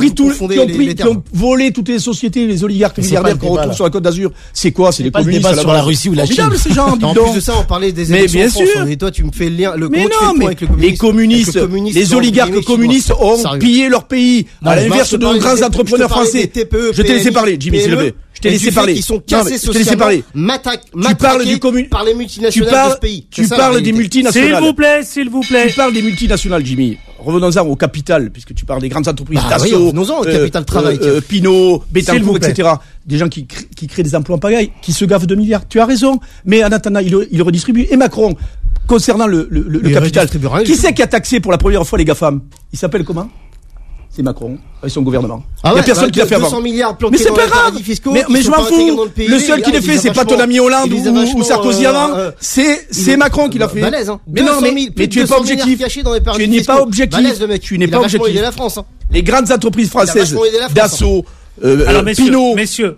volé toutes les sociétés, les oligarques milliardaires qu'on retrouve sur la Côte d'Azur. C'est quoi? C'est les communistes sur la Russie ou la Chine. Ces gens, en plus de ça, on parlait des élections en France. Et toi, tu me fais le lien. Les communistes, les oligarques communistes ont pillé leur pays. À l'inverse de nos grands entrepreneurs français. Je t'ai laissé parler, Jimmy, s'il te plaît. Je t'ai laissé parler. Ils sont cassés socialement. Tu parles du par les multinationales de ce pays. Tu parles des multinationales. S'il vous plaît. Tu parles des multinationales, Jimmy. Revenons-en au capital, puisque tu parles des grandes entreprises, Dassault, revenons-en au capital travail, Pinot, Bettencourt, etc. Des gens qui créent des emplois en pagaille, qui se gavent de milliards. Tu as raison, mais en attendant, il redistribue. Et Macron, concernant le capital, qui c'est qui a taxé pour la première fois les GAFAM? Il s'appelle comment? C'est Macron, avec son gouvernement. Il y a personne qui l'a fait avant. 200 milliards mais c'est pas grave. Mais je m'en fous. Le seul qui l'a fait, c'est pas ton ami Hollande ou Sarkozy avant. C'est Macron qui l'a fait. Mais non, mais tu n'es pas objectif. Tu n'es pas objectif. Tu n'es pas objectif. Les grandes entreprises françaises, Dassault, Pinot. Messieurs,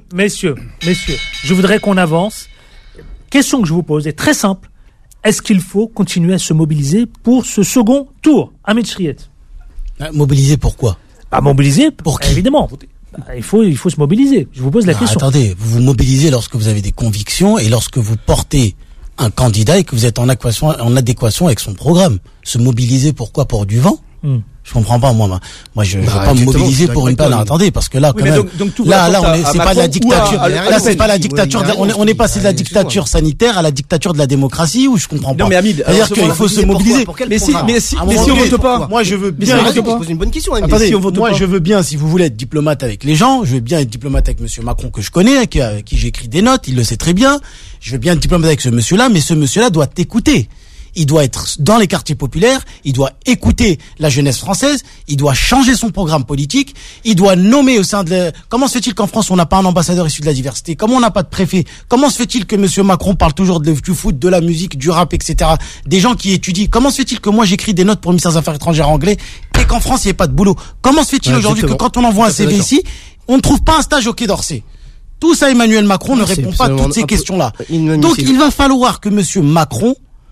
je voudrais qu'on avance. Question que je vous pose est très simple. Est-ce qu'il faut continuer à se mobiliser pour ce second tour? Ahmed Chriet. Mobiliser pourquoi? Mobiliser pour qui? Évidemment. Il faut se mobiliser. Je vous pose la question. Attendez, vous vous mobilisez lorsque vous avez des convictions et lorsque vous portez un candidat et que vous êtes en adéquation avec son programme. Se mobiliser pourquoi? Pour du vent? Je comprends pas, moi je veux pas me mobiliser pour une panne. Attendez, parce que là, quand même, c'est pas la dictature. Là, c'est pas la dictature. On est passé de la dictature sanitaire à la dictature de la démocratie, où je comprends pas. Non, mais Hamid, c'est-à-dire qu'il faut se mobiliser. Mais si on vote pas, moi je veux bien. Je pose une bonne question. Attendez, moi je veux bien, si vous voulez être diplomate avec les gens, je veux bien être diplomate avec Monsieur Macron que je connais, avec qui j'écris des notes, il le sait très bien. Je veux bien être diplomate avec ce monsieur-là, mais ce monsieur-là doit t'écouter. Il doit être dans les quartiers populaires, il doit écouter la jeunesse française, il doit changer son programme politique, il doit nommer au sein de Comment se fait-il qu'en France on n'a pas un ambassadeur issu de la diversité? Comment on n'a pas de préfet? Comment se fait-il que monsieur Macron parle toujours du foot, de la musique, du rap, etc. Des gens qui étudient. Comment se fait-il que moi j'écris des notes pour le ministère des Affaires étrangères anglais et qu'en France il n'y ait pas de boulot? Comment se fait-il aujourd'hui que quand on envoie un CV ici, on ne trouve pas un stage au Quai d'Orsay? Tout ça, Emmanuel Macron ne répond pas à toutes ces questions-là. Donc il va falloir que monsieur Macron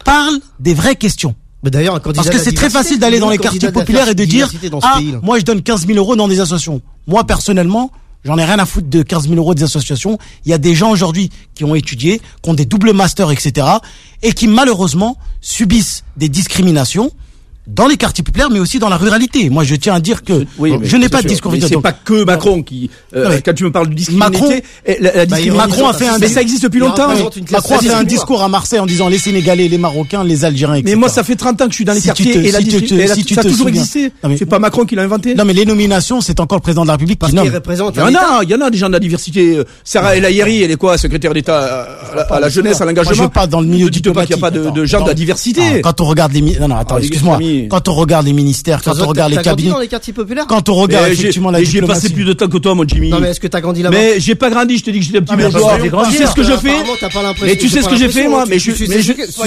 parle des vraies questions. Mais d'ailleurs, un candidat parce que c'est très facile d'aller dans les quartiers populaires et de dire moi je donne 15 000 euros dans des associations. Moi personnellement, j'en ai rien à foutre de 15 000 euros des associations. Il y a des gens aujourd'hui qui ont étudié, qui ont des doubles masters, etc. et qui malheureusement subissent des discriminations dans les quartiers populaires, mais aussi dans la ruralité. Moi, je tiens à dire que je n'ai pas de discours. C'est pas que Macron qui, quand tu me parles de discriminalité, Macron a fait un, mais ça existe depuis longtemps. Macron a fait un discours à Marseille en disant les Sénégalais, les Marocains, les Algériens, etc. Mais moi, ça fait 30 ans que je suis dans les quartiers et ça a toujours existé. C'est pas Macron qui l'a inventé. Non, mais les nominations, c'est encore le président de la République qui nomme. Il y en a des gens de la diversité. Sarah El Haïry, elle est quoi, secrétaire d'État à la jeunesse, à l'engagement. Je pas dans le milieu diplomatique. Il n'y a pas de gens de la diversité. Quand on regarde les, non, attends, excuse-moi. Quand on regarde les ministères, quand on regarde les cabinets, dans les quartiers populaires, quand on regarde effectivement la diplomatie. J'ai passé plus de temps que toi, mon Jimmy. Non, mais est-ce que t'as grandi là-bas? Mais j'ai pas grandi, je te dis que j'étais un petit bourgeois. Tu sais ce que je fais? Mais tu sais ce que j'ai fait, moi? Mais tu sais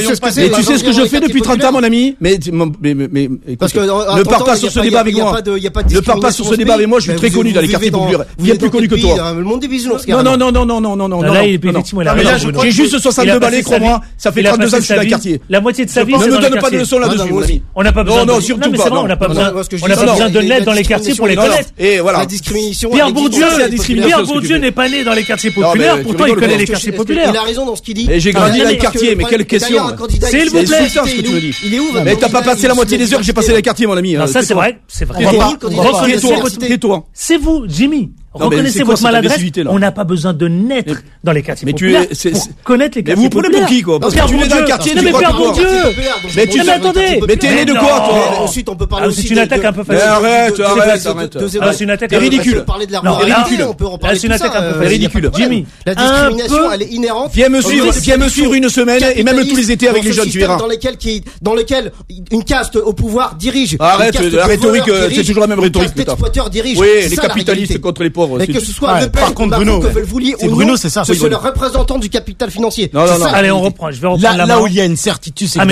ce que je fais depuis 30 ans, mon ami? Mais parce que ne pars pas sur ce débat avec moi. Ne pars pas sur ce débat avec moi, je suis très connu dans les quartiers populaires. Bien plus connu que toi. Le monde des bisounours. Non. Là, effectivement, il a j'ai juste 62 balais, crois-moi. Ça fait 32 ans que je suis dans le quartier. La moitié de sa vie, ne me donne pas de leçons là-dessus, mon ami. On n'a pas besoin. Non, surtout pas. On n'a pas besoin de l'aide dans les quartiers pour les connaître. Et voilà. La discrimination. Pierre Bourdieu n'est pas né dans les quartiers populaires, pourtant il connaît les quartiers populaires. Il a raison dans ce qu'il dit. Et j'ai grandi dans les quartiers, mais quelle question. S'il vous plaît. Ce que tu me dis. Il est où? Mais t'as pas passé la moitié des heures que j'ai passé dans les quartiers, mon ami. Non, ça c'est vrai, c'est vrai. Tais-toi. C'est vous, Jimmy. Reconnaissez votre maladresse. On n'a pas besoin de naître dans les quartiers populaires pour connaître les quartiers populaires. Mais vous prenez pour qui, quoi? Parce que tu es dans le quartier, tu crois que toi. Mais tu attendez. Mais t'es né de quoi, toi? Ensuite, on peut parler aussi. C'est une attaque un peu facile. Arrête. C'est une attaque un peu ridicule. Non, ridicule. On peut en parler. C'est une attaque un peu facile. Ridicule. Jimmy. La discrimination, elle est inhérente. Viens me suivre une semaine et même tous les étés avec les jeunes, tu verras. Dans lequel une caste au pouvoir dirige. Arrête, la rhétorique, c'est toujours la même rhétorique, putain. Oui, les capitalistes contre les pauvres. Mais que ce soit Le Pen, par contre, Bruno, que vous le vouliez ou non, c'est le représentant du capital financier. Non. Allez, on reprend. Je vais reprendre la main. Là où il y a une certitude, c'est que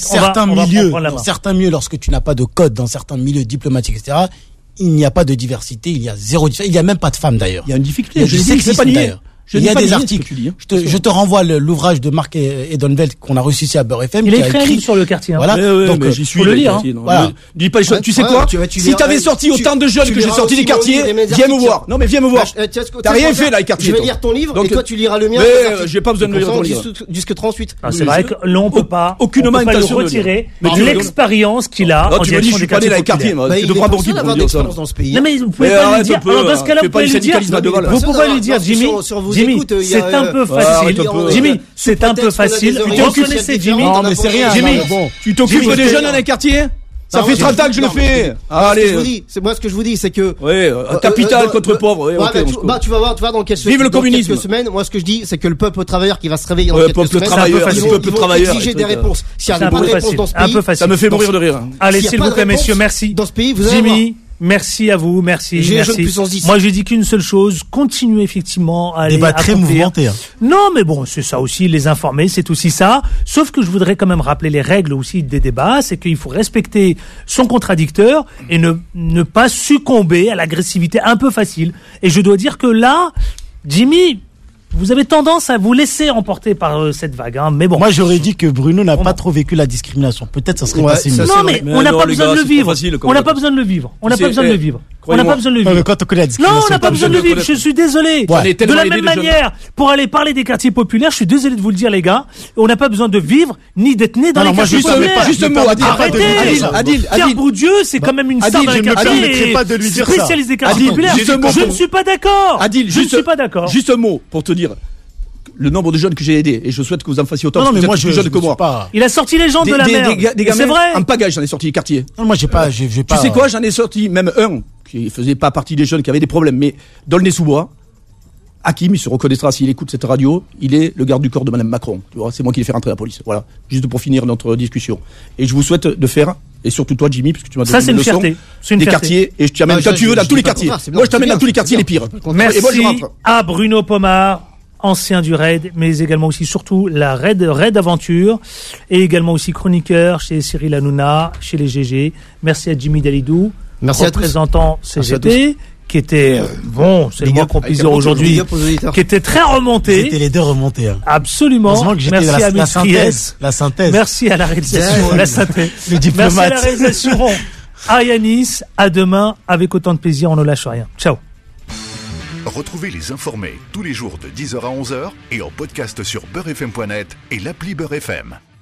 dans certains milieux, lorsque tu n'as pas de code, dans certains milieux diplomatiques, etc., il n'y a pas de diversité, il y a zéro diversité, il n'y a même pas de femmes d'ailleurs. Il y a une difficulté. Je sais que c'est d'ailleurs. Il y a des articles. Je te renvoie l'ouvrage de Marc Edenvelt qu'on a reçu ici à Beurre FM. Il a écrit un livre sur le quartier. Voilà. Donc, j'y suis. Faut le lire. Voilà. Dis pas les choses. Tu sais quoi? Si t'avais sorti autant de jeunes que j'ai sorti des quartiers, viens me voir. Non, mais viens me voir. T'as rien fait, là, les quartiers. Je vais lire ton livre et toi, tu liras le mien. Mais j'ai pas besoin de lire ton livre. Jusque 38. C'est vrai que l'on peut pas. Aucunement intention de retirer l'expérience qu'il a. Tu me dis, je suis pas né dans les quartiers. Tu te prends pour qui pour dire ça? Non, mais vous pouvez pas lui dire. Alors, dans ce cas-là, vous pouvez lui dire. Vous pouvez lui dire, Jimmy, c'est un peu facile. Jimmy, c'est un peu facile. Vous connaissez Jimmy? Non, mais c'est rien. Jimmy, tu t'occupes des jeunes dans les quartiers? Ça fait 30 ans que je le fais. Allez. C'est moi ce que je vous dis, c'est que capital contre pauvre. Tu vas voir dans quelques vive le communisme. Quelques semaines. Moi ce que je dis, c'est que le peuple travailleur qui va se réveiller dans quelques semaines, peuple travailleur, exiger des réponses. S'il y a pas de réponse dans ce pays, ça me fait mourir de rire. Allez, s'il vous plaît, messieurs, merci. Dans ce pays, vous allez Jimmy. Merci à vous, merci. Moi, je dis qu'une seule chose, continuez effectivement à aller débat très mouvementé. Non, mais bon, c'est ça aussi, les informer, c'est aussi ça. Sauf que je voudrais quand même rappeler les règles aussi des débats, c'est qu'il faut respecter son contradicteur et ne pas succomber à l'agressivité un peu facile. Et je dois dire que là, Jimmy, vous avez tendance à vous laisser emporter par cette vague, hein. Mais bon. Moi, j'aurais dit que Bruno n'a pas trop vécu la discrimination. Peut-être ça serait passé mieux. Non, mais on n'a pas besoin de le vivre. On n'a pas besoin de le vivre. On n'a pas besoin de le vivre. On n'a pas besoin de le vivre. Quand on connaît la discrimination. Non, on n'a pas besoin de le vivre. Je suis désolé. De la même manière, pour aller parler des quartiers populaires, je suis désolé de vous le dire, les gars. On n'a pas besoin de vivre ni d'être né dans les quartiers populaires. Justement, Adil. Pierre Bourdieu, c'est quand même une star dans les quartiers. Spécialiste des quartiers populaires. Je ne suis pas d'accord. Adil, je ne suis pas d'accord. Juste un mot pour te dire. Le nombre de jeunes que j'ai aidés, et je souhaite que vous en fassiez autant. Non, mais moi, je suis plus jeune que moi. Il a sorti les gens de la mer. C'est vrai. En pagaille, j'en ai sorti les quartiers. Non, moi, j'ai pas. Tu sais quoi, j'en ai sorti même un qui faisait pas partie des jeunes qui avaient des problèmes, mais D'aulnay-sous-Bois, Hakim, il se reconnaîtra s'il écoute cette radio, il est le garde du corps de Madame Macron. Tu vois, c'est moi qui l'ai fait rentrer à la police. Voilà. Juste pour finir notre discussion. Et je vous souhaite de faire, et surtout toi, Jimmy, puisque tu m'as donné une leçon, des quartiers, et je t'amène quand tu veux dans tous les quartiers. Moi, je t'amène dans tous les quartiers les pires. Merci à Bruno Pomar, ancien du RAID, mais également aussi surtout la RAID Aventure, et également aussi chroniqueur chez Cyril Hanouna, chez les GG. Merci à Jimmy Dalidou, représentant CGT, qui était c'est le moins qu'on puisse dire aujourd'hui, qui était très remonté. C'était les deux remontés. Hein. Absolument. Merci à la synthèse. Merci à la réalisation. La synthèse. Le diplomate. Merci à la réalisation. À Yanis. À demain avec autant de plaisir. On ne lâche rien. Ciao. Retrouvez les informés tous les jours de 10h à 11h et en podcast sur beurrefm.net et l'appli Beurre FM.